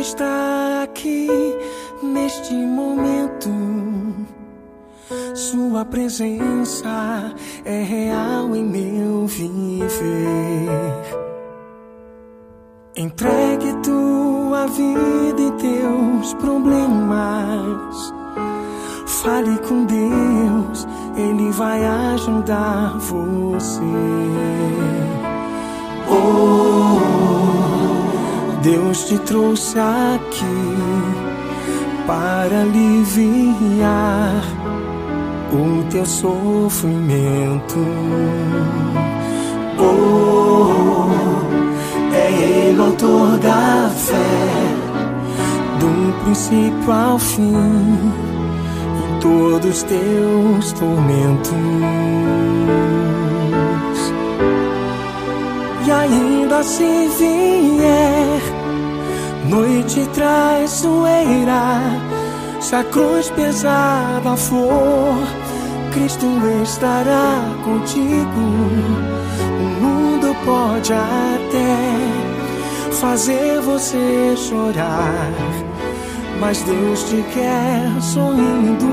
está aqui neste momento. Sua presença é real em meu viver. Entregue tua vida e teus problemas. Fale com Deus, Ele vai ajudar você. Oh, Deus te trouxe aqui para aliviar o teu sofrimento. Oh, é Ele o autor da fé, do princípio ao fim, em todos os teus tormentos. E ainda se vier noite traiçoeira, se a cruz pesada for, Cristo estará contigo. O mundo pode até fazer você chorar, mas Deus te quer sorrindo.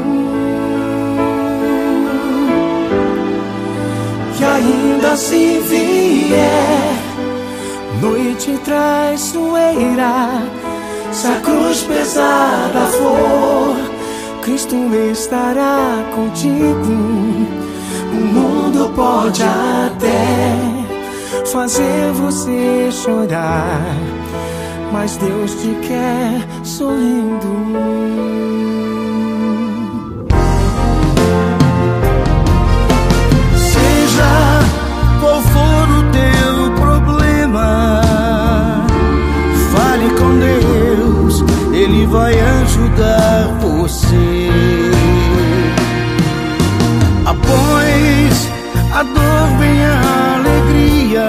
E ainda se vier noite traiçoeira, se a cruz pesada for, Cristo estará contigo. O mundo pode até fazer você chorar, mas Deus te quer sorrindo. Qual for o teu problema, fale com Deus, Ele vai ajudar você. Após a dor vem a alegria,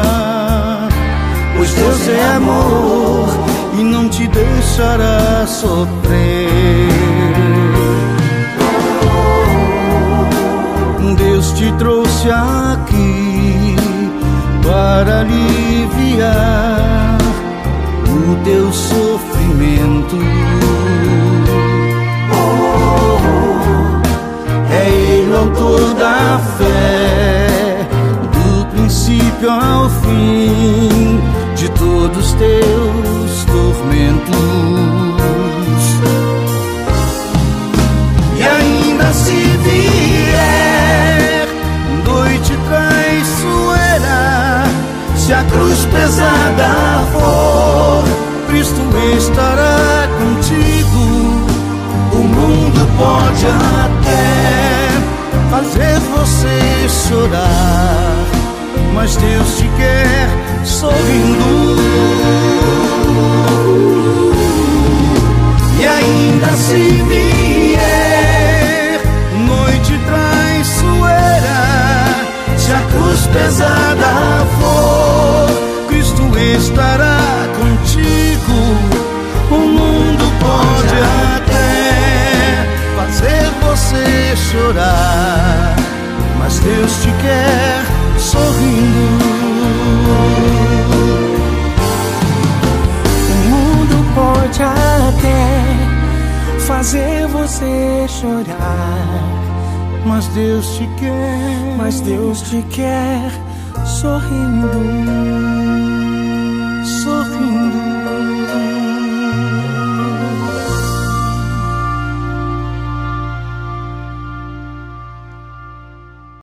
pois Deus é amor e não te deixará sofrer. Deus te trouxe aqui para aliviar o teu sofrimento. É Ele o autor da fé, do princípio ao fim, de todos os teus tormentos. E ainda se vier noite traiçoeira, se a cruz pesada for, Cristo estará contigo. O mundo pode até fazer você chorar, mas Deus te quer sorrindo. E ainda se vier noite traiçoeira, se a cruz pesada for, Cristo estará contigo. O mundo pode até fazer você chorar, mas Deus te quer sorrindo. O mundo pode até fazer você chorar, mas Deus te quer sorrindo.